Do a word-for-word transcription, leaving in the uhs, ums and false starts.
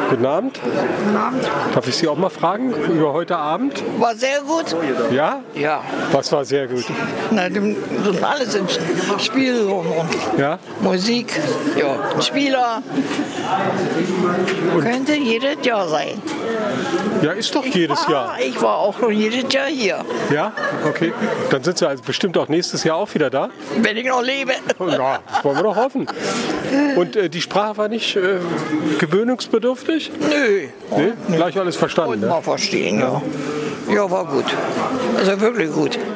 Guten Abend. Guten Abend. Darf ich Sie auch mal fragen über heute Abend? War sehr gut. Ja? Ja. Was war sehr gut? Na, dem- das alles im Spiel und Ja? Musik, ja, Spieler. Könnte jedes Jahr sein. Ja, ist doch jedes Ah, Jahr. ich war auch schon jedes Jahr hier, Ja? Okay. Dann sind Sie also bestimmt auch nächstes Jahr auch wieder da? wenn ich noch lebe. Oh, ja, das wollen wir doch hoffen. Und äh, die Sprache war nicht äh, gewöhnungsbedürftig? Nö. Nee? Gleich alles verstanden. Und Ne? mal verstehen, ja. Ja, war gut. Also wirklich gut.